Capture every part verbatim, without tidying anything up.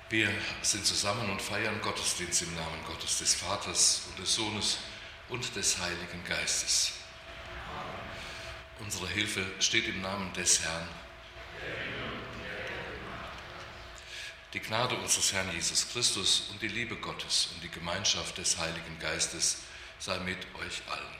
Wir sind zusammen und feiern Gottesdienst im Namen Gottes, des Vaters und des Sohnes und des Heiligen Geistes. Unsere Hilfe steht im Namen des Herrn. Die Gnade unseres Herrn Jesus Christus und die Liebe Gottes und die Gemeinschaft des Heiligen Geistes sei mit euch allen.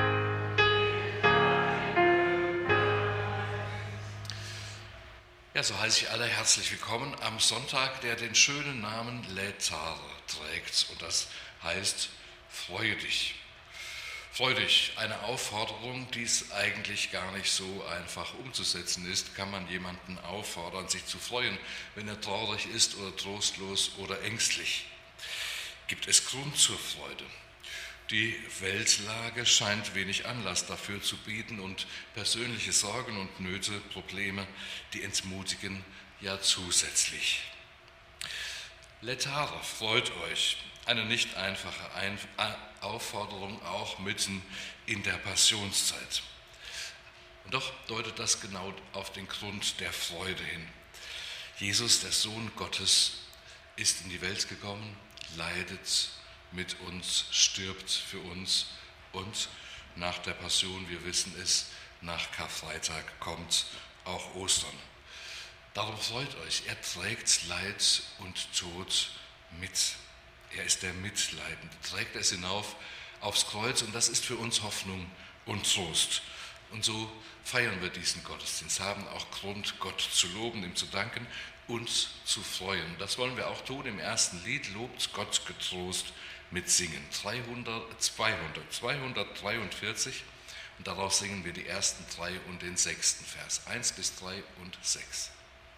Ja, so heiße ich alle herzlich willkommen am Sonntag, der den schönen Namen Laetare trägt. Und das heißt, freue dich. Freue dich, eine Aufforderung, die es eigentlich gar nicht so einfach umzusetzen ist. Kann man jemanden auffordern, sich zu freuen, wenn er traurig ist oder trostlos oder ängstlich? Gibt es Grund zur Freude? Die Weltlage scheint wenig Anlass dafür zu bieten und persönliche Sorgen und Nöte, Probleme, die entmutigen ja zusätzlich. Laetare, freut euch, eine nicht einfache Ein- Aufforderung auch mitten in der Passionszeit. Und doch deutet das genau auf den Grund der Freude hin. Jesus, der Sohn Gottes, ist in die Welt gekommen, leidet mit uns, stirbt für uns und nach der Passion, wir wissen es, nach Karfreitag kommt auch Ostern. Darum freut euch, er trägt Leid und Tod mit. Er ist der Mitleidende, trägt es hinauf aufs Kreuz und das ist für uns Hoffnung und Trost. Und so feiern wir diesen Gottesdienst, haben auch Grund, Gott zu loben, ihm zu danken, uns zu freuen. Das wollen wir auch tun im ersten Lied, Lobt Gott getrost mit Singen. dreihundert, zweihundert, zweihundertdreiundvierzig und daraus singen wir die ersten drei und den sechsten Vers, eins bis drei und sechs.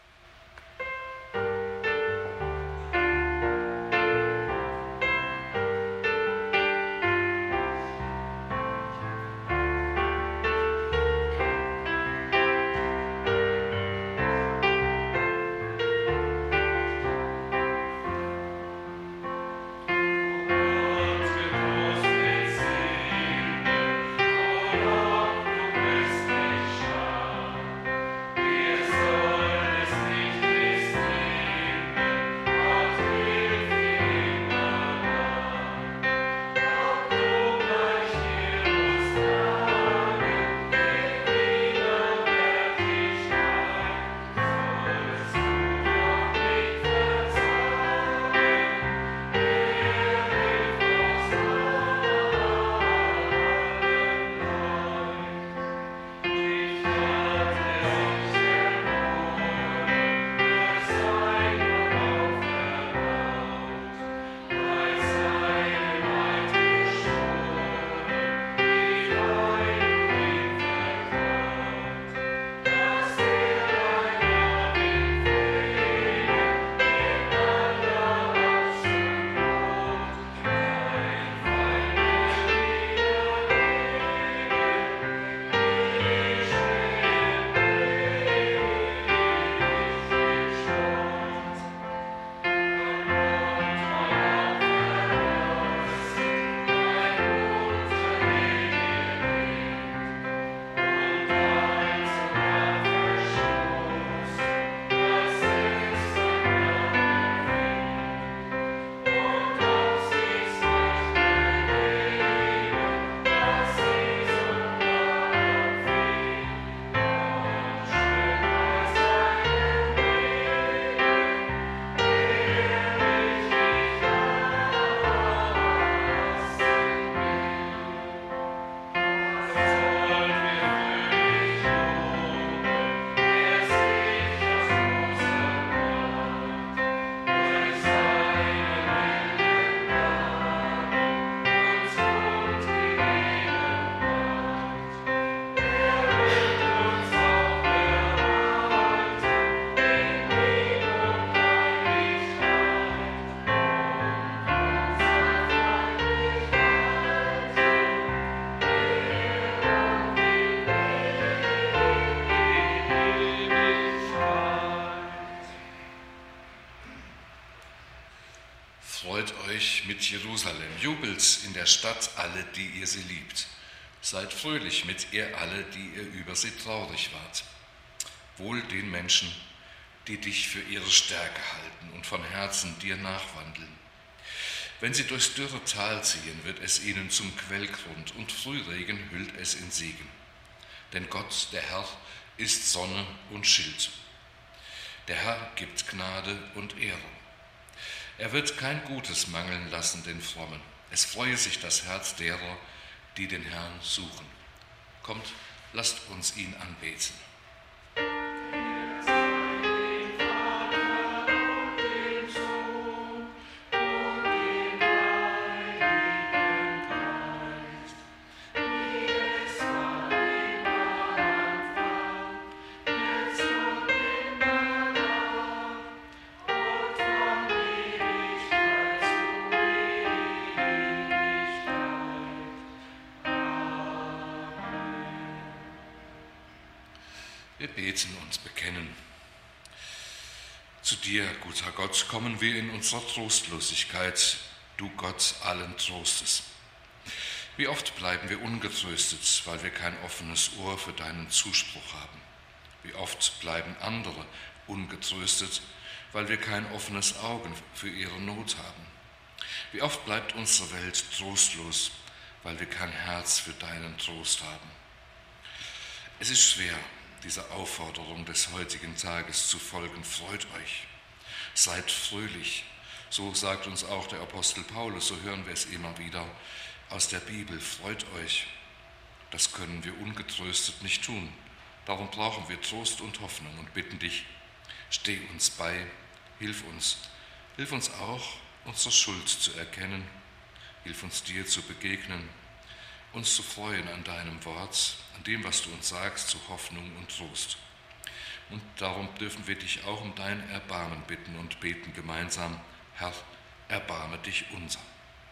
Freut euch mit Jerusalem, jubelt in der Stadt alle, die ihr sie liebt. Seid fröhlich mit ihr alle, die ihr über sie traurig wart. Wohl den Menschen, die dich für ihre Stärke halten und von Herzen dir nachwandeln. Wenn sie durchs dürre Tal ziehen, wird es ihnen zum Quellgrund und Frühregen hüllt es in Segen. Denn Gott, der Herr, ist Sonne und Schild. Der Herr gibt Gnade und Ehre. Er wird kein Gutes mangeln lassen den Frommen. Es freue sich das Herz derer, die den Herrn suchen. Kommt, lasst uns ihn anbeten. Wir beten und bekennen. Zu dir, guter Gott, kommen wir in unserer Trostlosigkeit, du Gott allen Trostes. Wie oft bleiben wir ungetröstet, weil wir kein offenes Ohr für deinen Zuspruch haben. Wie oft bleiben andere ungetröstet, weil wir kein offenes Auge für ihre Not haben. Wie oft bleibt unsere Welt trostlos, weil wir kein Herz für deinen Trost haben. Es ist schwer, dieser Aufforderung des heutigen Tages zu folgen. Freut euch, seid fröhlich. So sagt uns auch der Apostel Paulus, so hören wir es immer wieder aus der Bibel. Freut euch. Das können wir ungetröstet nicht tun. Darum brauchen wir Trost und Hoffnung und bitten dich, steh uns bei, hilf uns. Hilf uns auch, unsere Schuld zu erkennen. Hilf uns dir zu begegnen, uns zu freuen an deinem Wort, an dem, was du uns sagst, zu Hoffnung und Trost. Und darum dürfen wir dich auch um dein Erbarmen bitten und beten gemeinsam, Herr, erbarme dich unser.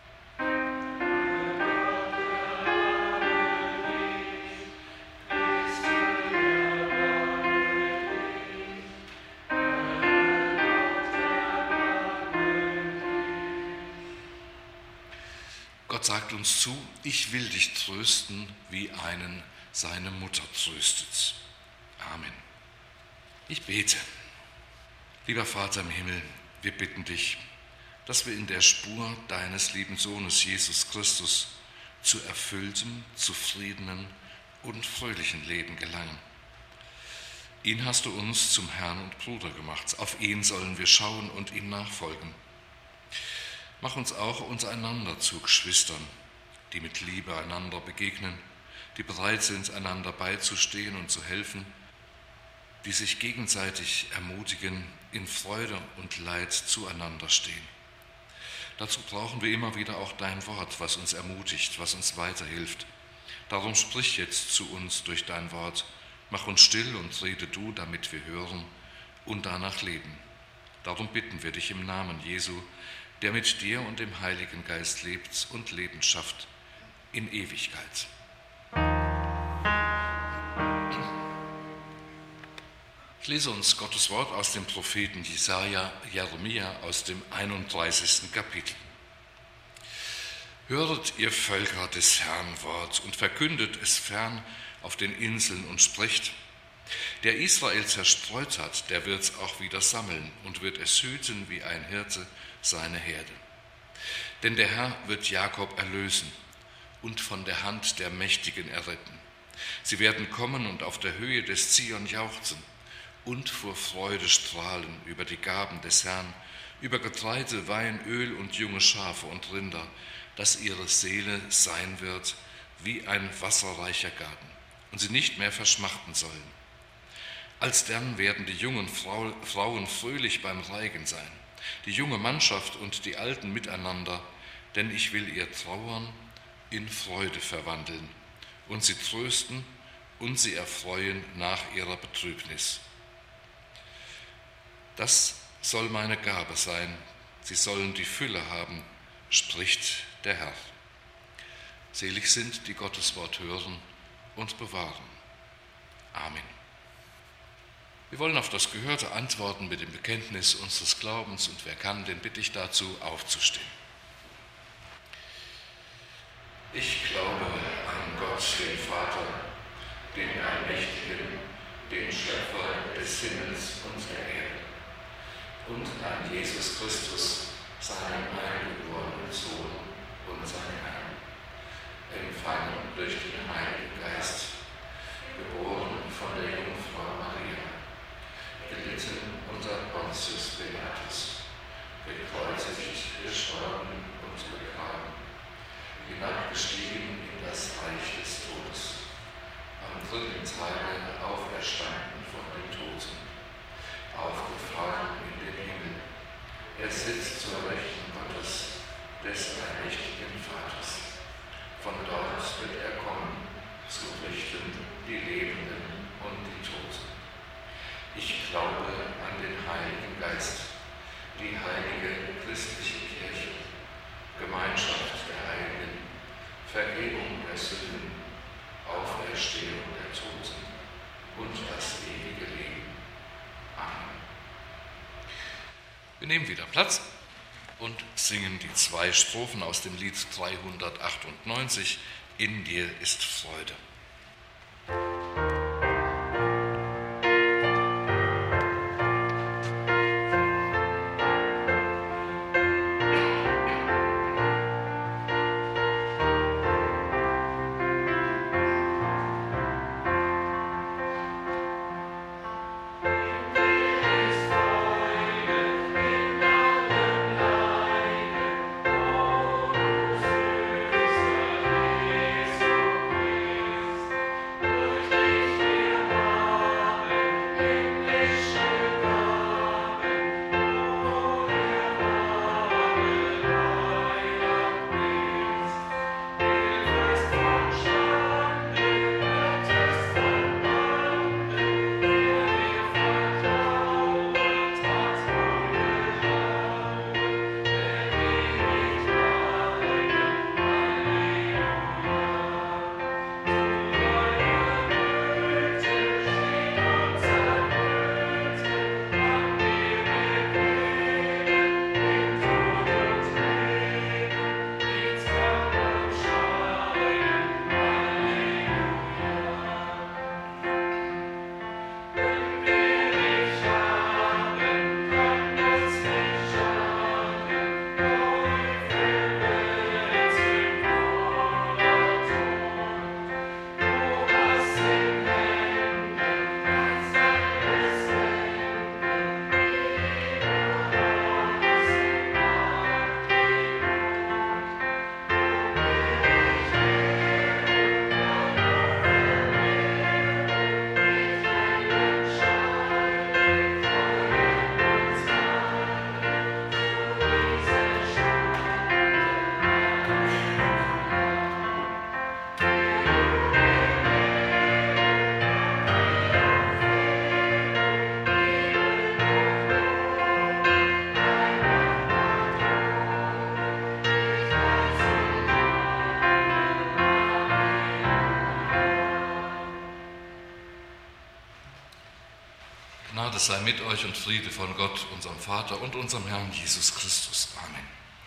Gott sagt uns zu, ich will dich trösten, wie einen seine Mutter tröstet. Amen. Ich bete. Lieber Vater im Himmel, wir bitten dich, dass wir in der Spur deines lieben Sohnes Jesus Christus zu erfülltem, zufriedenen und fröhlichen Leben gelangen. Ihn hast du uns zum Herrn und Bruder gemacht. Auf ihn sollen wir schauen und ihm nachfolgen. Mach uns auch untereinander zu Geschwistern, die mit Liebe einander begegnen, die bereit sind, einander beizustehen und zu helfen, die sich gegenseitig ermutigen, in Freude und Leid zueinander stehen. Dazu brauchen wir immer wieder auch dein Wort, was uns ermutigt, was uns weiterhilft. Darum sprich jetzt zu uns durch dein Wort, mach uns still und rede du, damit wir hören und danach leben. Darum bitten wir dich im Namen Jesu, der mit dir und dem Heiligen Geist lebt und Leben schafft in Ewigkeit. Ich lese uns Gottes Wort aus dem Propheten Jesaja, Jeremia aus dem einunddreißigsten Kapitel. Höret ihr Völker des Herrn Wort und verkündet es fern auf den Inseln und spricht, der Israel zerstreut hat, der wird's auch wieder sammeln und wird es hüten wie ein Hirte seine Herde. Denn der Herr wird Jakob erlösen und von der Hand der Mächtigen erretten. Sie werden kommen und auf der Höhe des Zion jauchzen und vor Freude strahlen über die Gaben des Herrn, über Getreide, Wein, Öl und junge Schafe und Rinder, dass ihre Seele sein wird wie ein wasserreicher Garten und sie nicht mehr verschmachten sollen. Alsdann werden die jungen Frauen fröhlich beim Reigen sein, die junge Mannschaft und die Alten miteinander, denn ich will ihr Trauern in Freude verwandeln und sie trösten und sie erfreuen nach ihrer Betrübnis. Das soll meine Gabe sein, sie sollen die Fülle haben, spricht der Herr. Selig sind, die Gottes Wort hören und bewahren. Amen. Wir wollen auf das Gehörte antworten mit dem Bekenntnis unseres Glaubens und wer kann, den bitte ich dazu, aufzustehen. Ich glaube an Gott, den Vater, den Allmächtigen, den Schöpfer des Himmels und der Erde, und an Jesus Christus, seinen eingeborenen Sohn, unseren Herrn, empfangen durch den Heiligen Geist, geboren von der Jungfrau Maria, gelitten unter Pontius Pilatus, gekreuzigt, gestorben und begraben, hinabgestiegen in das Reich des Todes, am dritten Tage auferstanden von den Toten, aufgefahren in den Himmel. Er sitzt zur Rechten Gottes, des allmächtigen Vaters. Von dort wird er kommen, zu richten die Lebenden und die Toten. Ich glaube an den Heiligen Geist, die heilige christliche Kirche, Gemeinschaft der Heiligen, Vergebung der Sünden, Auferstehung der Toten und das ewige Leben. Amen. Wir nehmen wieder Platz und singen die zwei Strophen aus dem Lied dreihundertachtundneunzig, In dir ist Freude. Gnade sei mit euch und Friede von Gott, unserem Vater und unserem Herrn Jesus Christus. Amen.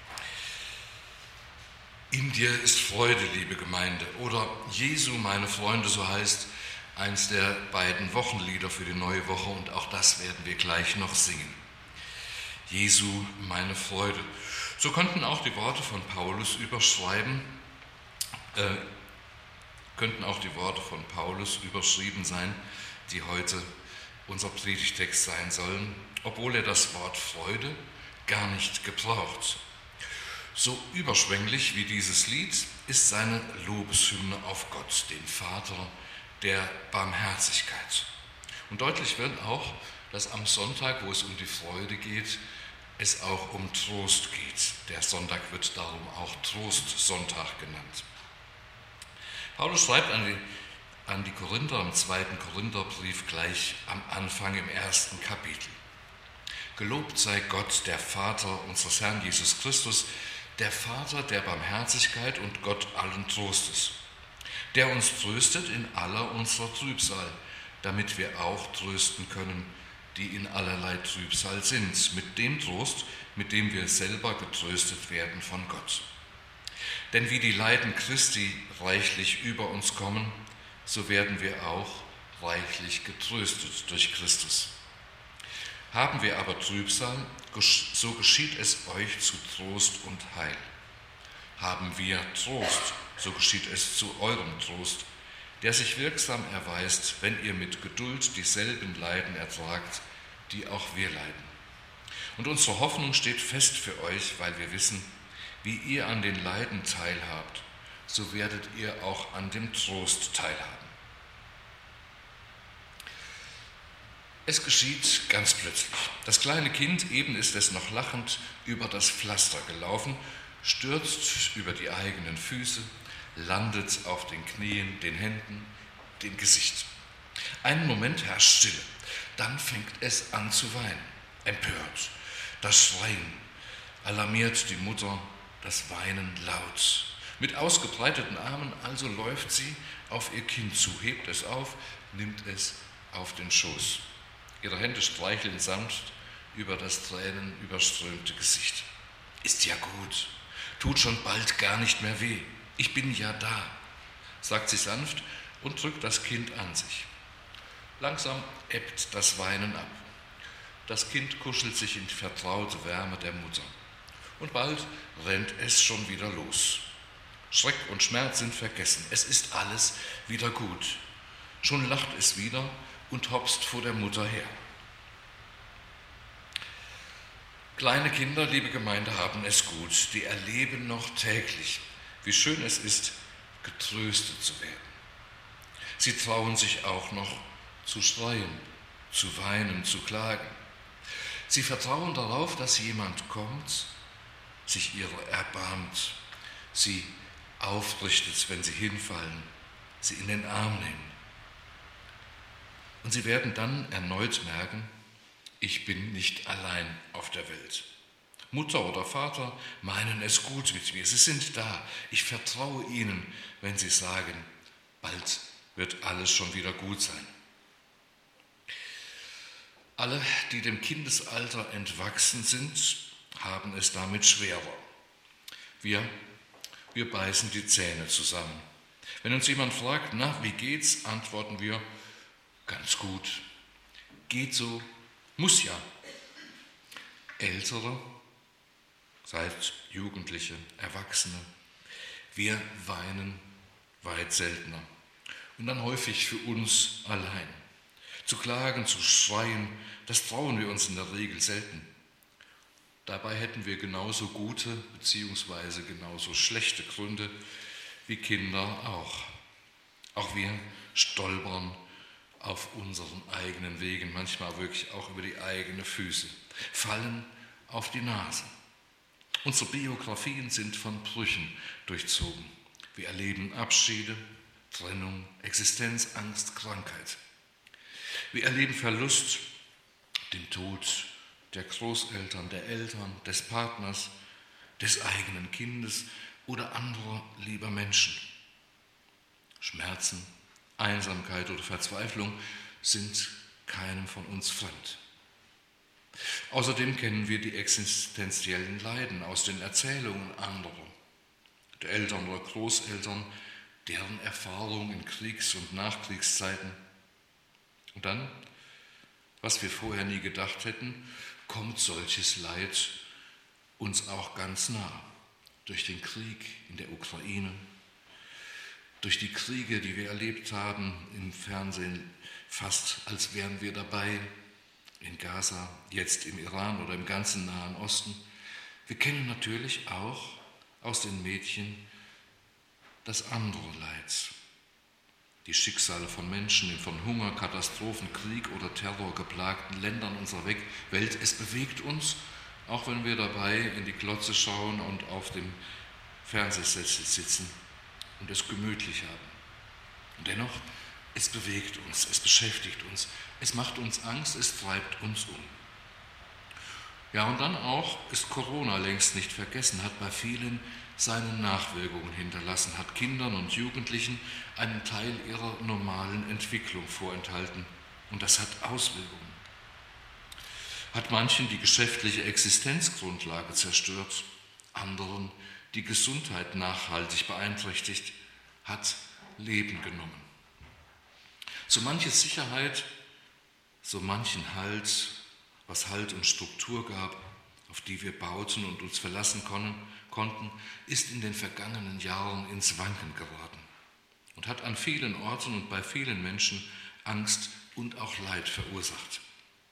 In dir ist Freude, liebe Gemeinde, oder Jesu, meine Freunde, so heißt eins der beiden Wochenlieder für die neue Woche, und auch das werden wir gleich noch singen. Jesu, meine Freude. So könnten auch die Worte von Paulus überschreiben, äh, könnten auch die Worte von Paulus überschrieben sein, die heute unser Predigtext sein sollen, obwohl er das Wort Freude gar nicht gebraucht. So überschwänglich wie dieses Lied ist seine Lobeshymne auf Gott, den Vater der Barmherzigkeit. Und deutlich wird auch, dass am Sonntag, wo es um die Freude geht, es auch um Trost geht. Der Sonntag wird darum auch Trostsonntag genannt. Paulus schreibt an die an die Korinther im zweiten Korintherbrief gleich am Anfang im ersten Kapitel. Gelobt sei Gott, der Vater unseres Herrn Jesus Christus, der Vater der Barmherzigkeit und Gott allen Trostes, der uns tröstet in aller unserer Trübsal, damit wir auch trösten können, die in allerlei Trübsal sind, mit dem Trost, mit dem wir selber getröstet werden von Gott. Denn wie die Leiden Christi reichlich über uns kommen, so werden wir auch reichlich getröstet durch Christus. Haben wir aber Trübsal, so geschieht es euch zu Trost und Heil. Haben wir Trost, so geschieht es zu eurem Trost, der sich wirksam erweist, wenn ihr mit Geduld dieselben Leiden ertragt, die auch wir leiden. Und unsere Hoffnung steht fest für euch, weil wir wissen, wie ihr an den Leiden teilhabt, so werdet ihr auch an dem Trost teilhaben. Es geschieht ganz plötzlich. Das kleine Kind, eben ist es noch lachend über das Pflaster gelaufen, stürzt über die eigenen Füße, landet auf den Knien, den Händen, dem Gesicht. Einen Moment herrscht Stille, dann fängt es an zu weinen. Empört, das Schreien alarmiert die Mutter, das Weinen laut. Mit ausgebreiteten Armen also läuft sie auf ihr Kind zu, hebt es auf, nimmt es auf den Schoß. Ihre Hände streicheln sanft über das tränenüberströmte Gesicht. Ist ja gut, tut schon bald gar nicht mehr weh. Ich bin ja da, sagt sie sanft und drückt das Kind an sich. Langsam ebbt das Weinen ab. Das Kind kuschelt sich in die vertraute Wärme der Mutter. Und bald rennt es schon wieder los. Schreck und Schmerz sind vergessen. Es ist alles wieder gut. Schon lacht es wieder und hopst vor der Mutter her. Kleine Kinder, liebe Gemeinde, haben es gut. Die erleben noch täglich, wie schön es ist, getröstet zu werden. Sie trauen sich auch noch zu schreien, zu weinen, zu klagen. Sie vertrauen darauf, dass jemand kommt, sich ihrer erbarmt, sie aufrichtet, wenn sie hinfallen, sie in den Arm nimmt. Und sie werden dann erneut merken, ich bin nicht allein auf der Welt. Mutter oder Vater meinen es gut mit mir, sie sind da. Ich vertraue ihnen, wenn sie sagen, bald wird alles schon wieder gut sein. Alle, die dem Kindesalter entwachsen sind, haben es damit schwerer. Wir, wir beißen die Zähne zusammen. Wenn uns jemand fragt, na, wie geht's, antworten wir, ganz gut. Geht so, muss ja. Ältere, seid Jugendliche, Erwachsene, wir weinen weit seltener und dann häufig für uns allein. Zu klagen, zu schreien, das trauen wir uns in der Regel selten. Dabei hätten wir genauso gute bzw. genauso schlechte Gründe wie Kinder auch. Auch wir stolpern auf unseren eigenen Wegen, manchmal wirklich auch über die eigenen Füße, fallen auf die Nase. Unsere Biografien sind von Brüchen durchzogen. Wir erleben Abschiede, Trennung, Existenz, Angst, Krankheit. Wir erleben Verlust, den Tod der Großeltern, der Eltern, des Partners, des eigenen Kindes oder anderer lieber Menschen. Schmerzen, Einsamkeit oder Verzweiflung sind keinem von uns fremd. Außerdem kennen wir die existenziellen Leiden aus den Erzählungen anderer, der Eltern oder Großeltern, deren Erfahrungen in Kriegs- und Nachkriegszeiten. Und dann, was wir vorher nie gedacht hätten, kommt solches Leid uns auch ganz nah. Durch den Krieg in der Ukraine, durch die Kriege, die wir erlebt haben im Fernsehen, fast als wären wir dabei, in Gaza, jetzt im Iran oder im ganzen Nahen Osten. Wir kennen natürlich auch aus den Medien das andere Leid. Die Schicksale von Menschen in von Hunger, Katastrophen, Krieg oder Terror geplagten Ländern unserer Welt. Es bewegt uns, auch wenn wir dabei in die Glotze schauen und auf dem Fernsehsessel sitzen und es gemütlich haben. Und dennoch, es bewegt uns, es beschäftigt uns, es macht uns Angst, es treibt uns um. Ja, und dann auch ist Corona längst nicht vergessen, hat bei vielen seine Nachwirkungen hinterlassen, hat Kindern und Jugendlichen einen Teil ihrer normalen Entwicklung vorenthalten. Und das hat Auswirkungen. Hat manchen die geschäftliche Existenzgrundlage zerstört, anderen die Gesundheit nachhaltig beeinträchtigt, hat Leben genommen. So manche Sicherheit, so manchen Halt, was Halt und Struktur gab, auf die wir bauten und uns verlassen konnten, ist in den vergangenen Jahren ins Wanken geraten und hat an vielen Orten und bei vielen Menschen Angst und auch Leid verursacht.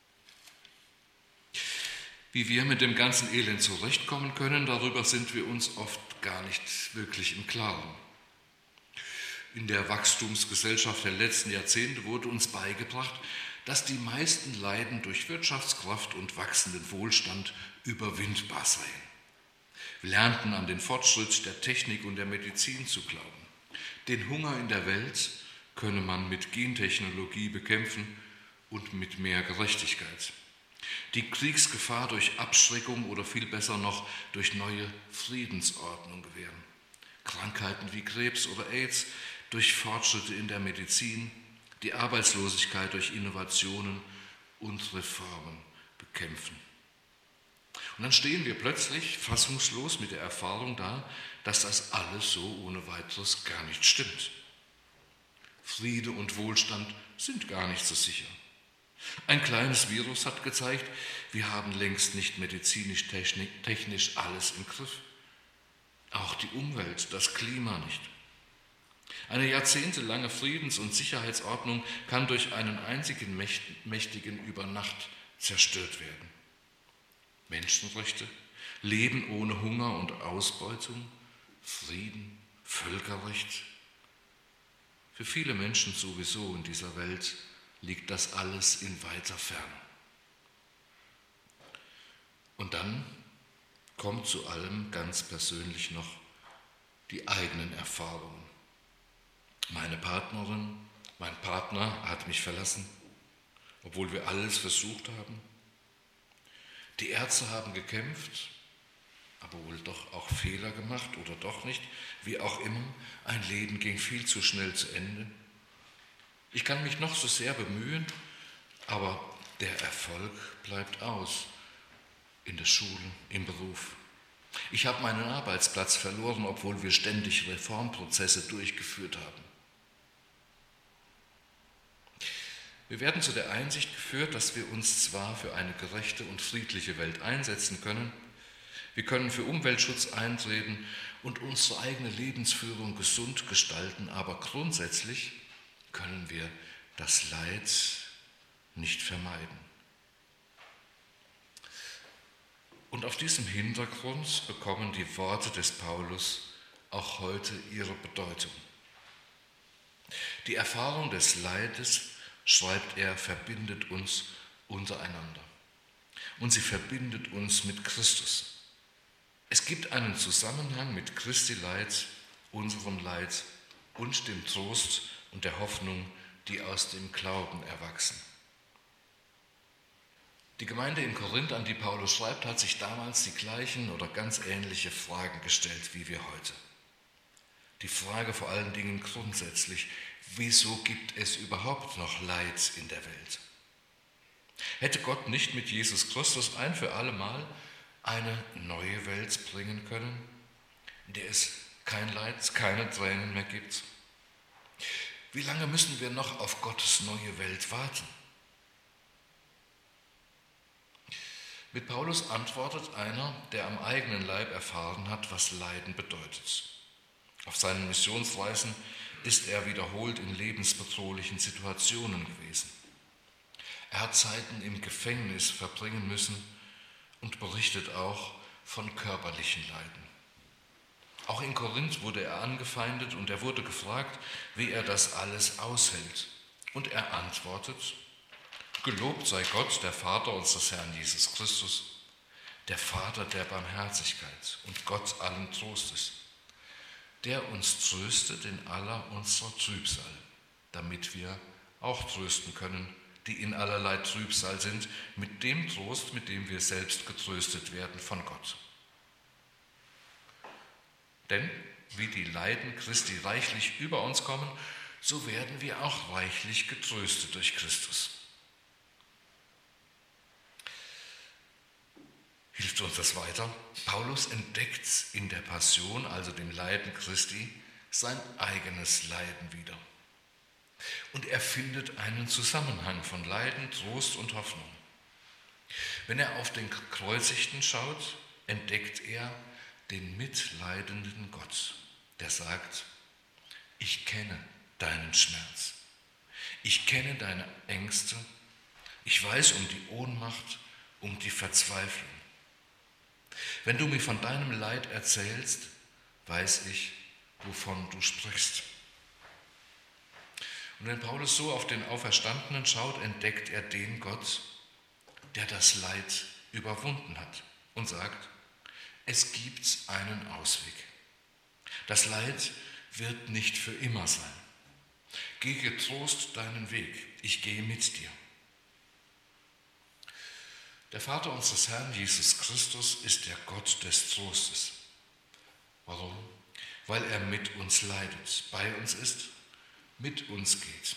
Wie wir mit dem ganzen Elend zurechtkommen können, darüber sind wir uns oft gar nicht wirklich im Klaren. In der Wachstumsgesellschaft der letzten Jahrzehnte wurde uns beigebracht, dass die meisten Leiden durch Wirtschaftskraft und wachsenden Wohlstand überwindbar seien. Wir lernten an den Fortschritt der Technik und der Medizin zu glauben. Den Hunger in der Welt könne man mit Gentechnologie bekämpfen und mit mehr Gerechtigkeit. Die Kriegsgefahr durch Abschreckung oder viel besser noch durch neue Friedensordnung gewähren. Krankheiten wie Krebs oder AIDS durch Fortschritte in der Medizin, die Arbeitslosigkeit durch Innovationen und Reformen bekämpfen. Und dann stehen wir plötzlich fassungslos mit der Erfahrung da, dass das alles so ohne weiteres gar nicht stimmt. Friede und Wohlstand sind gar nicht so sicher. Ein kleines Virus hat gezeigt, wir haben längst nicht medizinisch-technisch alles im Griff. Auch die Umwelt, das Klima nicht. Eine jahrzehntelange Friedens- und Sicherheitsordnung kann durch einen einzigen Mächtigen über Nacht zerstört werden. Menschenrechte, Leben ohne Hunger und Ausbeutung, Frieden, Völkerrecht. Für viele Menschen sowieso in dieser Welt liegt das alles in weiter Ferne. Und dann kommt zu allem ganz persönlich noch die eigenen Erfahrungen. Meine Partnerin, mein Partner hat mich verlassen, obwohl wir alles versucht haben. Die Ärzte haben gekämpft, aber wohl doch auch Fehler gemacht oder doch nicht. Wie auch immer, ein Leben ging viel zu schnell zu Ende. Ich kann mich noch so sehr bemühen, aber der Erfolg bleibt aus. In der Schule, im Beruf. Ich habe meinen Arbeitsplatz verloren, obwohl wir ständig Reformprozesse durchgeführt haben. Wir werden zu der Einsicht geführt, dass wir uns zwar für eine gerechte und friedliche Welt einsetzen können, wir können für Umweltschutz eintreten und unsere eigene Lebensführung gesund gestalten, aber grundsätzlich können wir das Leid nicht vermeiden. Und auf diesem Hintergrund bekommen die Worte des Paulus auch heute ihre Bedeutung. Die Erfahrung des Leides, schreibt er, verbindet uns untereinander. Und sie verbindet uns mit Christus. Es gibt einen Zusammenhang mit Christi Leid, unserem Leid und dem Trost und der Hoffnung, die aus dem Glauben erwachsen. Die Gemeinde in Korinth, an die Paulus schreibt, hat sich damals die gleichen oder ganz ähnliche Fragen gestellt wie wir heute. Die Frage vor allen Dingen grundsätzlich, wieso gibt es überhaupt noch Leid in der Welt? Hätte Gott nicht mit Jesus Christus ein für alle Mal eine neue Welt bringen können, in der es kein Leid, keine Tränen mehr gibt? Wie lange müssen wir noch auf Gottes neue Welt warten? Mit Paulus antwortet einer, der am eigenen Leib erfahren hat, was Leiden bedeutet. Auf seinen Missionsreisen ist er wiederholt in lebensbedrohlichen Situationen gewesen. Er hat Zeiten im Gefängnis verbringen müssen und berichtet auch von körperlichen Leiden. Auch in Korinth wurde er angefeindet und er wurde gefragt, wie er das alles aushält. Und er antwortet: Gelobt sei Gott, der Vater unseres Herrn Jesus Christus, der Vater der Barmherzigkeit und Gott allen Trostes, der uns tröstet in aller unserer Trübsal, damit wir auch trösten können, die in allerlei Trübsal sind, mit dem Trost, mit dem wir selbst getröstet werden von Gott. Denn wie die Leiden Christi reichlich über uns kommen, so werden wir auch reichlich getröstet durch Christus. Hilft uns das weiter? Paulus entdeckt in der Passion, also dem Leiden Christi, sein eigenes Leiden wieder. Und er findet einen Zusammenhang von Leiden, Trost und Hoffnung. Wenn er auf den Gekreuzigten schaut, entdeckt er den mitleidenden Gott, der sagt: Ich kenne deinen Schmerz, ich kenne deine Ängste, ich weiß um die Ohnmacht, um die Verzweiflung. Wenn du mir von deinem Leid erzählst, weiß ich, wovon du sprichst. Und wenn Paulus so auf den Auferstandenen schaut, entdeckt er den Gott, der das Leid überwunden hat und sagt: Es gibt einen Ausweg. Das Leid wird nicht für immer sein. Geh getrost deinen Weg, ich gehe mit dir. Der Vater unseres Herrn Jesus Christus ist der Gott des Trostes. Warum? Weil er mit uns leidet, bei uns ist, mit uns geht.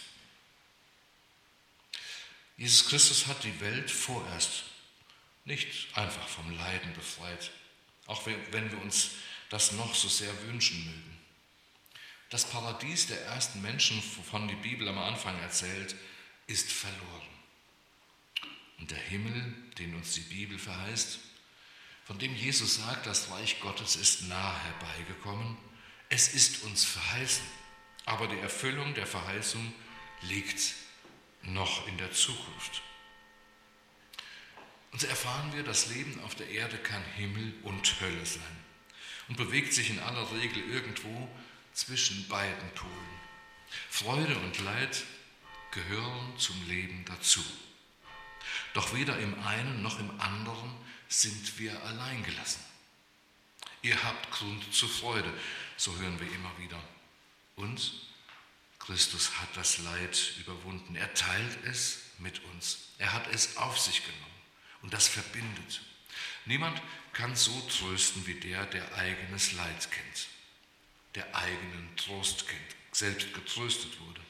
Jesus Christus hat die Welt vorerst nicht einfach vom Leiden befreit, auch wenn wir uns das noch so sehr wünschen mögen. Das Paradies der ersten Menschen, wovon die Bibel am Anfang erzählt, ist verloren. Und der Himmel, den uns die Bibel verheißt, von dem Jesus sagt, das Reich Gottes ist nahe herbeigekommen, es ist uns verheißen, aber die Erfüllung der Verheißung liegt noch in der Zukunft. Und so erfahren wir, das Leben auf der Erde kann Himmel und Hölle sein und bewegt sich in aller Regel irgendwo zwischen beiden Polen. Freude und Leid gehören zum Leben dazu. Doch weder im einen noch im anderen sind wir allein gelassen. Ihr habt Grund zur Freude, so hören wir immer wieder. Und Christus hat das Leid überwunden. Er teilt es mit uns. Er hat es auf sich genommen. Und das verbindet. Niemand kann so trösten wie der, der eigenes Leid kennt, der eigenen Trost kennt, selbst getröstet wurde.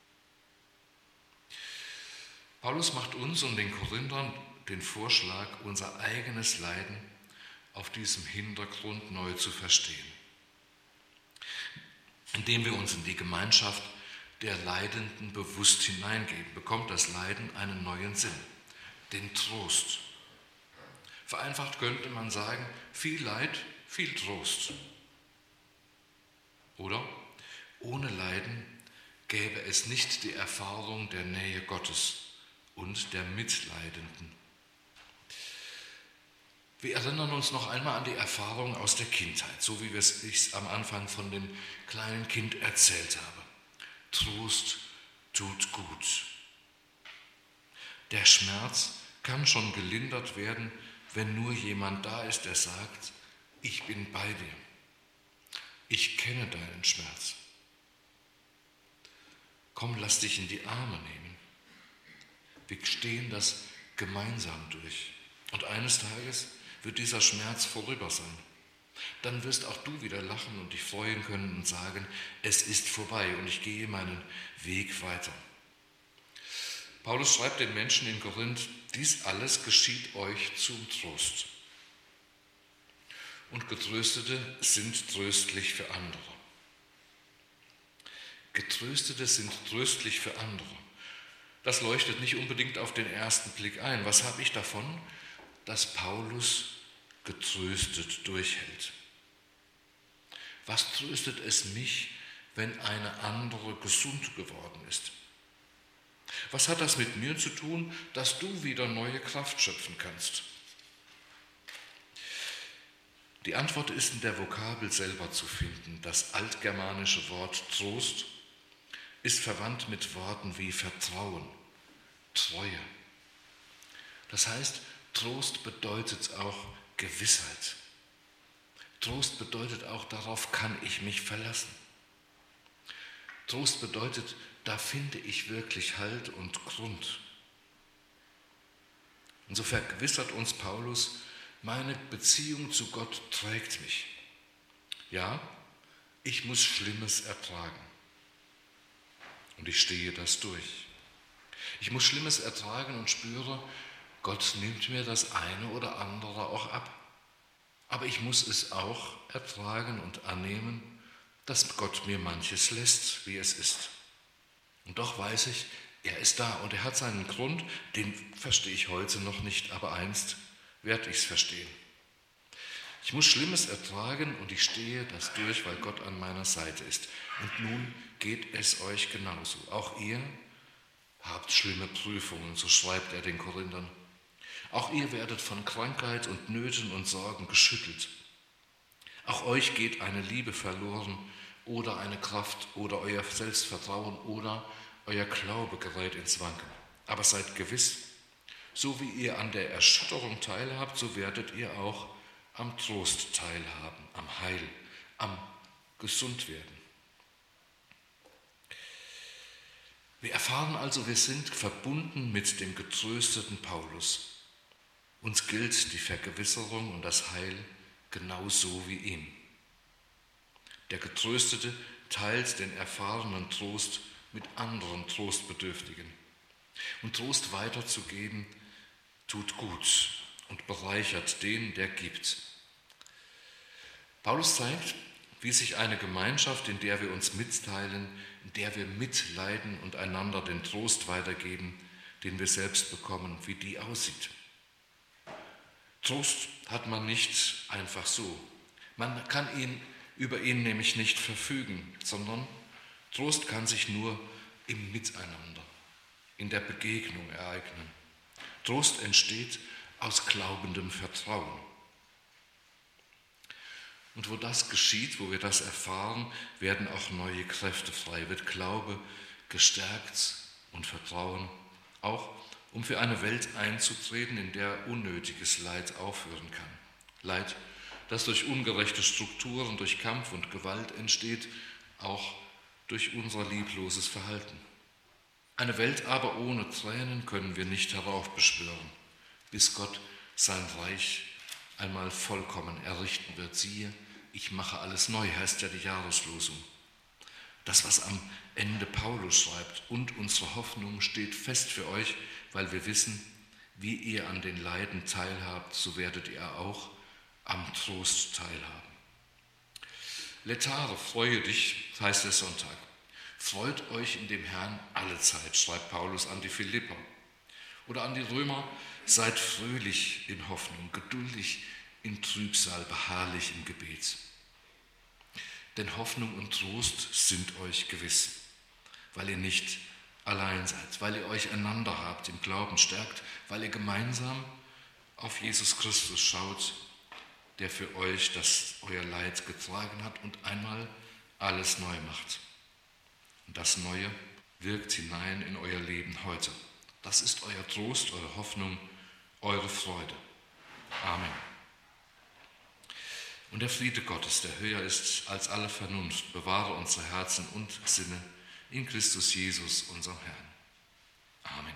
Paulus macht uns und den Korinthern den Vorschlag, unser eigenes Leiden auf diesem Hintergrund neu zu verstehen, indem wir uns in die Gemeinschaft der Leidenden bewusst hineingeben, bekommt das Leiden einen neuen Sinn, den Trost. Vereinfacht könnte man sagen, viel Leid, viel Trost. Oder ohne Leiden gäbe es nicht die Erfahrung der Nähe Gottes und der Mitleidenden. Wir erinnern uns noch einmal an die Erfahrung aus der Kindheit, so wie ich es am Anfang von dem kleinen Kind erzählt habe. Trost tut gut. Der Schmerz kann schon gelindert werden, wenn nur jemand da ist, der sagt: Ich bin bei dir. Ich kenne deinen Schmerz. Komm, lass dich in die Arme nehmen. Wir stehen das gemeinsam durch. Und eines Tages wird dieser Schmerz vorüber sein. Dann wirst auch du wieder lachen und dich freuen können und sagen: Es ist vorbei und ich gehe meinen Weg weiter. Paulus schreibt den Menschen in Korinth: Dies alles geschieht euch zum Trost. Und Getröstete sind tröstlich für andere. Getröstete sind tröstlich für andere. Das leuchtet nicht unbedingt auf den ersten Blick ein. Was habe ich davon, dass Paulus getröstet durchhält? Was tröstet es mich, wenn eine andere gesund geworden ist? Was hat das mit mir zu tun, dass du wieder neue Kraft schöpfen kannst? Die Antwort ist in der Vokabel selber zu finden. Das altgermanische Wort Trost ist verwandt mit Worten wie Vertrauen, Treue. Das heißt, Trost bedeutet auch Gewissheit. Trost bedeutet auch, darauf kann ich mich verlassen. Trost bedeutet, da finde ich wirklich Halt und Grund. Und so vergewissert uns Paulus: Meine Beziehung zu Gott trägt mich. Ja, ich muss Schlimmes ertragen. Und ich stehe das durch. Ich muss Schlimmes ertragen und spüre, Gott nimmt mir das eine oder andere auch ab. Aber ich muss es auch ertragen und annehmen, dass Gott mir manches lässt, wie es ist. Und doch weiß ich, Er ist da und er hat seinen Grund, den verstehe ich heute noch nicht, aber einst werde ich es verstehen. Ich muss Schlimmes ertragen und ich stehe das durch, weil Gott an meiner Seite ist. Und nun geht es euch genauso. Auch ihr habt schlimme Prüfungen, so schreibt er den Korinthern. Auch ihr werdet von Krankheit und Nöten und Sorgen geschüttelt. Auch euch geht eine Liebe verloren oder eine Kraft oder euer Selbstvertrauen oder euer Glaube gerät ins Wanken. Aber seid gewiss, so wie ihr an der Erschütterung teilhabt, so werdet ihr auch am Trost teilhaben, am Heil, am Gesundwerden. Wir erfahren also, wir sind verbunden mit dem getrösteten Paulus. Uns gilt die Vergewisserung und das Heil genauso wie ihm. Der Getröstete teilt den erfahrenen Trost mit anderen Trostbedürftigen. Und Trost weiterzugeben, tut gut und bereichert den, der gibt. Paulus zeigt, wie sich eine Gemeinschaft, in der wir uns mitteilen, in der wir mitleiden und einander den Trost weitergeben, den wir selbst bekommen, wie die aussieht. Trost hat man nicht einfach so. Man kann ihn, über ihn nämlich nicht verfügen, sondern Trost kann sich nur im Miteinander, in der Begegnung ereignen. Trost entsteht aus glaubendem Vertrauen. Und wo das geschieht, wo wir das erfahren, werden auch neue Kräfte frei, wird Glaube gestärkt und Vertrauen, auch um für eine Welt einzutreten, in der unnötiges Leid aufhören kann. Leid, das durch ungerechte Strukturen, durch Kampf und Gewalt entsteht, auch durch unser liebloses Verhalten. Eine Welt aber ohne Tränen können wir nicht heraufbeschwören, bis Gott sein Reich einmal vollkommen errichten wird. Siehe, ich mache alles neu, heißt ja die Jahreslosung. Das, was am Ende Paulus schreibt, und unsere Hoffnung steht fest für euch, weil wir wissen, wie ihr an den Leiden teilhabt, so werdet ihr auch am Trost teilhaben. Letare, freue dich, heißt der Sonntag. Freut euch in dem Herrn alle Zeit, schreibt Paulus an die Philipper. Oder an die Römer, seid fröhlich in Hoffnung, geduldig in Trübsal, beharrlich im Gebet. Denn Hoffnung und Trost sind euch gewiss, weil ihr nicht allein seid, weil ihr euch einander habt, im Glauben stärkt, weil ihr gemeinsam auf Jesus Christus schaut, der für euch das euer Leid getragen hat und einmal alles neu macht. Und das Neue wirkt hinein in euer Leben heute. Das ist euer Trost, eure Hoffnung, eure Freude. Amen. Und der Friede Gottes, der höher ist als alle Vernunft, bewahre unsere Herzen und Sinne in Christus Jesus, unserem Herrn. Amen.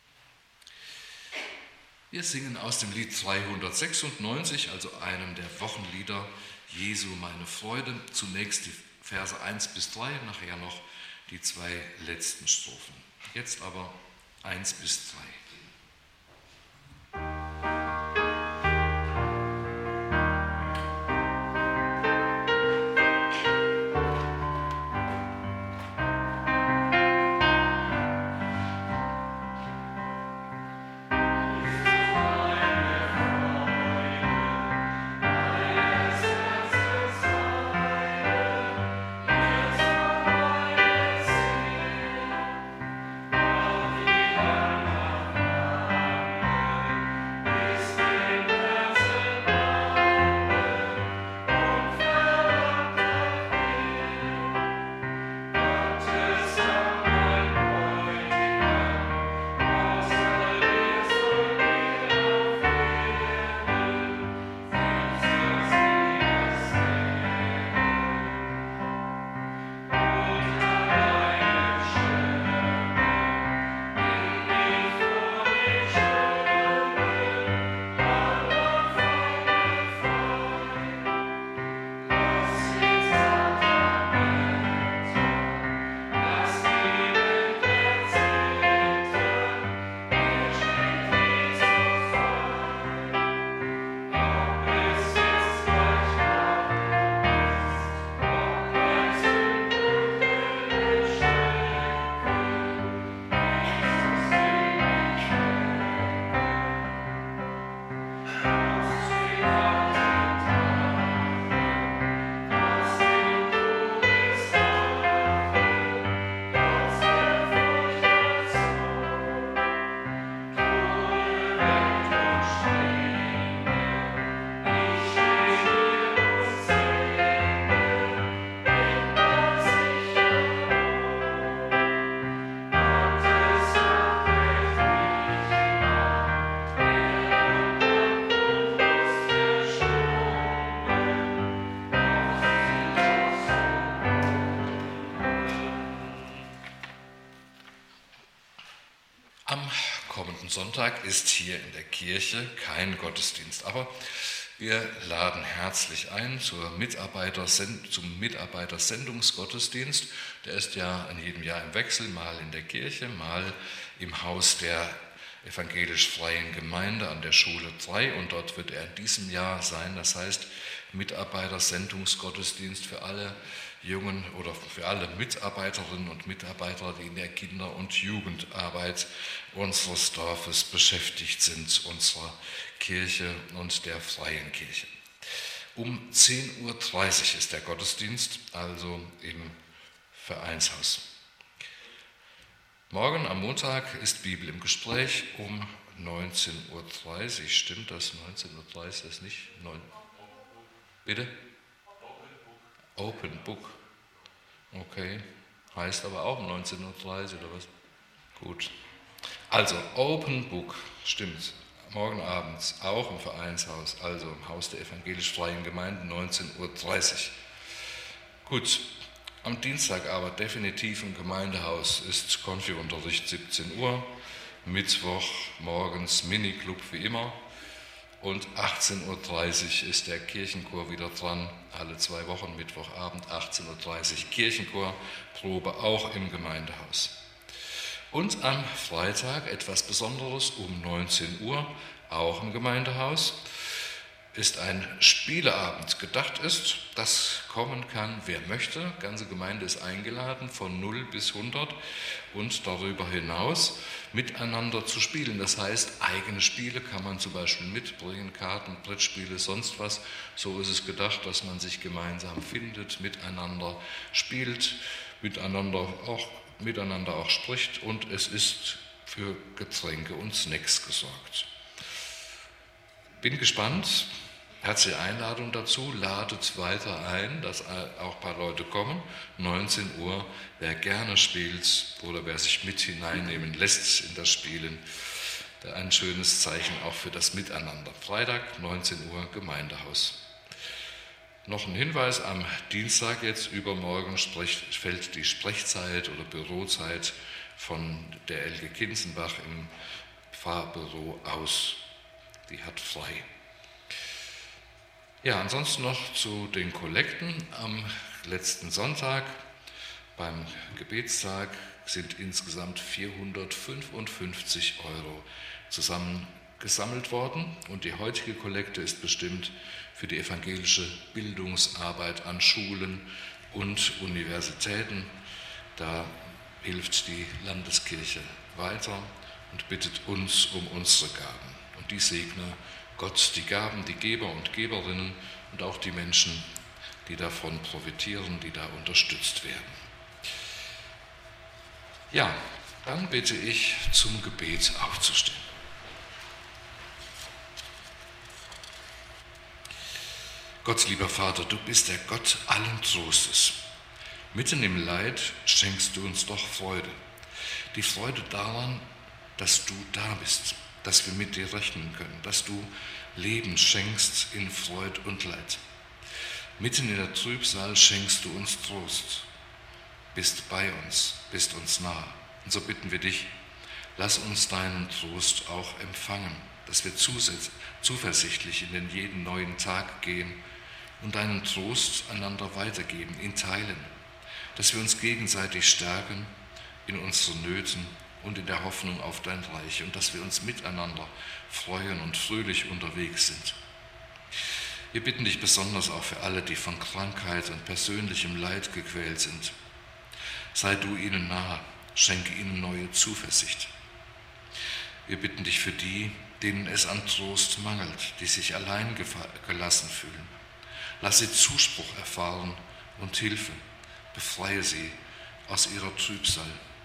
Wir singen aus dem Lied zweihundertsechsundneunzig, also einem der Wochenlieder, Jesu meine Freude, zunächst die Verse eins bis drei, nachher noch die zwei letzten Strophen. Jetzt aber eins bis drei. Sonntag ist hier in der Kirche kein Gottesdienst, aber wir laden herzlich ein zur Mitarbeitersend- zum Mitarbeitersendungsgottesdienst. Der ist ja in jedem Jahr im Wechsel, mal in der Kirche, mal im Haus der evangelisch-freien Gemeinde an der Schule drei, und dort wird er in diesem Jahr sein. Das heißt, Mitarbeitersendungsgottesdienst für alle jungen oder für alle Mitarbeiterinnen und Mitarbeiter, die in der Kinder- und Jugendarbeit unseres Dorfes beschäftigt sind, unserer Kirche und der Freien Kirche. Um zehn Uhr dreißig ist der Gottesdienst, also im Vereinshaus. Morgen am Montag ist Bibel im Gespräch um neunzehn Uhr dreißig. Stimmt das? neunzehn Uhr dreißig ist nicht? neun. Bitte? Open Book. Okay. Heißt aber auch um neunzehn Uhr dreißig oder was? Gut. Also Open Book. Stimmt. Morgen abends auch im Vereinshaus, also im Haus der evangelisch-freien Gemeinde, neunzehn Uhr dreißig. Gut. Am Dienstag aber definitiv im Gemeindehaus ist Konfi-Unterricht siebzehn Uhr, Mittwoch morgens Miniclub wie immer und achtzehn Uhr dreißig ist der Kirchenchor wieder dran, alle zwei Wochen Mittwochabend achtzehn Uhr dreißig Kirchenchorprobe auch im Gemeindehaus. Und am Freitag etwas Besonderes um neunzehn Uhr, auch im Gemeindehaus, ist ein Spieleabend. Gedacht ist, dass kommen kann, wer möchte. Die ganze Gemeinde ist eingeladen, von null bis hundert und darüber hinaus miteinander zu spielen. Das heißt, eigene Spiele kann man zum Beispiel mitbringen, Karten, Brettspiele, sonst was. So ist es gedacht, dass man sich gemeinsam findet, miteinander spielt, miteinander auch, miteinander auch spricht, und es ist für Getränke und Snacks gesorgt. Bin gespannt. Herzliche Einladung dazu. Ladet weiter ein, dass auch ein paar Leute kommen. neunzehn Uhr, wer gerne spielt oder wer sich mit hineinnehmen lässt in das Spielen. Ein schönes Zeichen auch für das Miteinander. Freitag, neunzehn Uhr, Gemeindehaus. Noch ein Hinweis, am Dienstag jetzt, übermorgen, spricht, fällt die Sprechzeit oder Bürozeit von der Elke Kinzenbach im Pfarrbüro aus. Die hat frei. Ja, ansonsten noch zu den Kollekten. Am letzten Sonntag beim Gebetstag sind insgesamt vierhundertfünfundfünfzig Euro zusammen gesammelt worden, und die heutige Kollekte ist bestimmt für die evangelische Bildungsarbeit an Schulen und Universitäten. Da hilft die Landeskirche weiter und bittet uns um unsere Gaben. Und die segne Gott, die Gaben, die Geber und Geberinnen und auch die Menschen, die davon profitieren, die da unterstützt werden. Ja, dann bitte ich, zum Gebet aufzustehen. Gott, lieber Vater, du bist der Gott allen Trostes. Mitten im Leid schenkst du uns doch Freude. Die Freude daran, dass du da bist, dass wir mit dir rechnen können, dass du Leben schenkst in Freud und Leid. Mitten in der Trübsal schenkst du uns Trost, bist bei uns, bist uns nah. Und so bitten wir dich, lass uns deinen Trost auch empfangen, dass wir zuversichtlich in den jeden neuen Tag gehen und deinen Trost einander weitergeben, ihn teilen, dass wir uns gegenseitig stärken in unseren Nöten und in der Hoffnung auf dein Reich, und dass wir uns miteinander freuen und fröhlich unterwegs sind. Wir bitten dich besonders auch für alle, die von Krankheit und persönlichem Leid gequält sind. Sei du ihnen nahe, schenke ihnen neue Zuversicht. Wir bitten dich für die, denen es an Trost mangelt, die sich allein gelassen fühlen. Lass sie Zuspruch erfahren und Hilfe. Befreie sie aus ihrer Trübsal.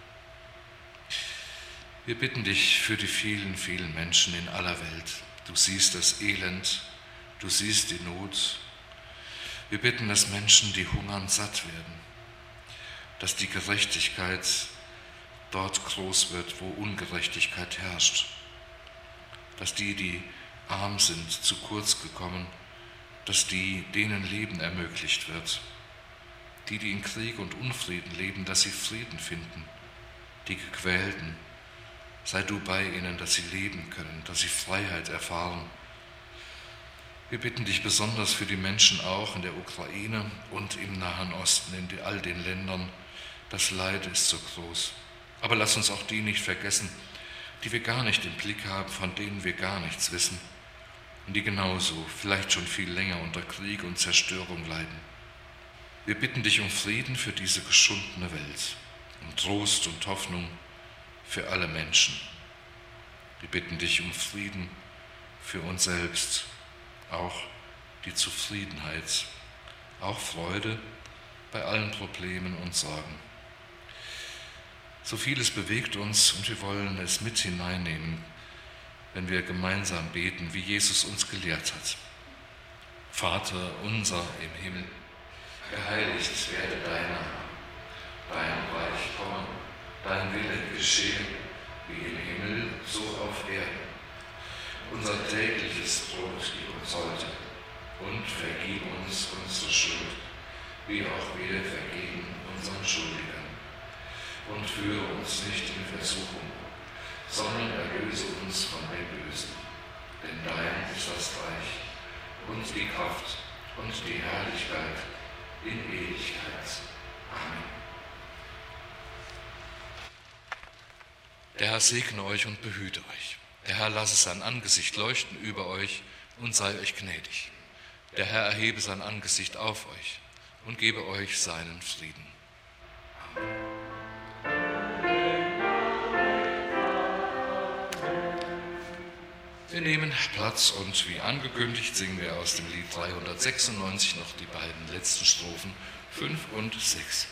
Wir bitten dich für die vielen, vielen Menschen in aller Welt. Du siehst das Elend, du siehst die Not. Wir bitten, dass Menschen, die hungern, satt werden, dass die Gerechtigkeit dort groß wird, wo Ungerechtigkeit herrscht, dass die, die arm sind, zu kurz gekommen, dass die, denen Leben ermöglicht wird, die, die in Krieg und Unfrieden leben, dass sie Frieden finden, die Gequälten, Sei du bei ihnen, dass sie leben können, dass sie Freiheit erfahren. Wir bitten dich besonders für die Menschen auch in der Ukraine und im Nahen Osten, in all den Ländern. Das Leid ist so groß. Aber lass uns auch die nicht vergessen, die wir gar nicht im Blick haben, von denen wir gar nichts wissen und die genauso, vielleicht schon viel länger unter Krieg und Zerstörung leiden. Wir bitten dich um Frieden für diese geschundene Welt, um Trost und Hoffnung für alle Menschen. Wir bitten dich um Frieden für uns selbst, auch die Zufriedenheit, auch Freude bei allen Problemen und Sorgen. So vieles bewegt uns und wir wollen es mit hineinnehmen, wenn wir gemeinsam beten, wie Jesus uns gelehrt hat. Vater unser im Himmel, geheiligt werde dein Name, dein Reich komme, dein Wille geschehe, wie im Himmel, so auf Erden. Unser tägliches Brot gib uns heute und vergib uns unsere Schuld, wie auch wir vergeben unseren Schuldigern. Und führe uns nicht in Versuchung, sondern erlöse uns von dem Bösen. Denn dein ist das Reich und die Kraft und die Herrlichkeit in Ewigkeit. Amen. Der Herr segne euch und behüte euch. Der Herr lasse sein Angesicht leuchten über euch und sei euch gnädig. Der Herr erhebe sein Angesicht auf euch und gebe euch seinen Frieden. Amen. Wir nehmen Platz und wie angekündigt singen wir aus dem Lied dreihundertsechsundneunzig noch die beiden letzten Strophen fünf und sechs.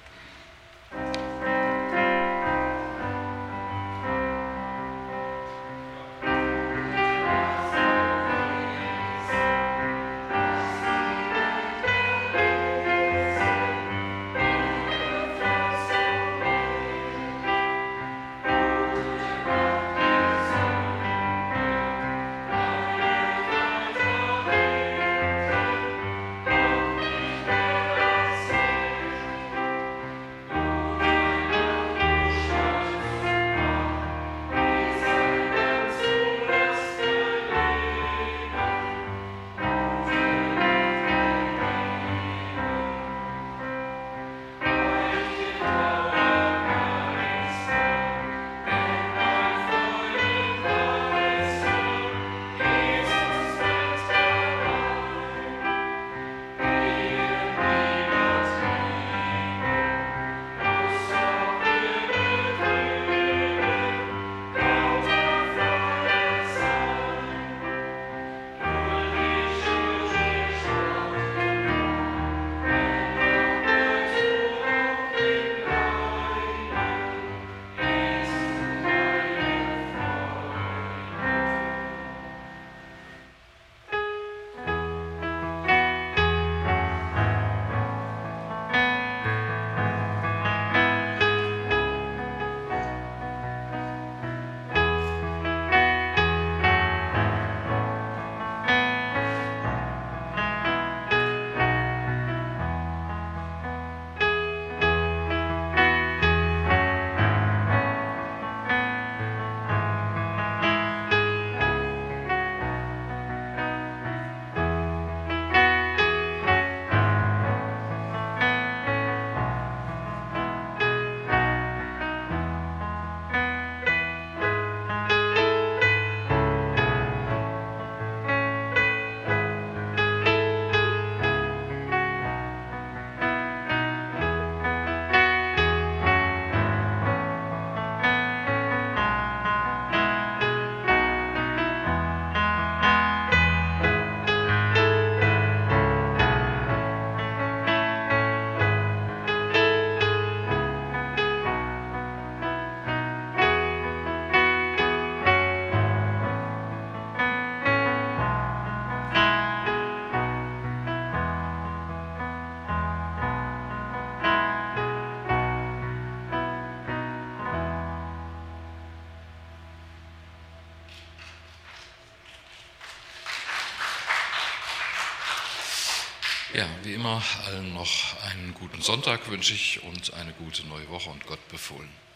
Ja, wie immer allen noch einen guten Sonntag wünsche ich und eine gute neue Woche und Gott befohlen.